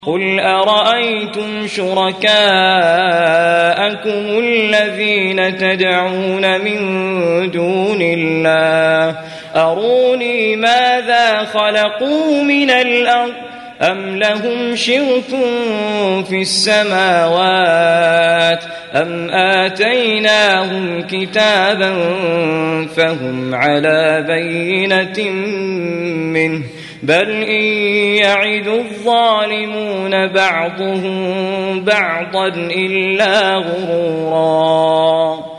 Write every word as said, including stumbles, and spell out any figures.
قل أرأيتم شركاءكم الذين تدعون من دون الله أروني ماذا خلقوا من الأرض أم لهم شرك في السماوات أم آتيناهم كتابا فهم على بينة منه بل إن يعد الظالمون بعضهم بعضا إلا غرورا.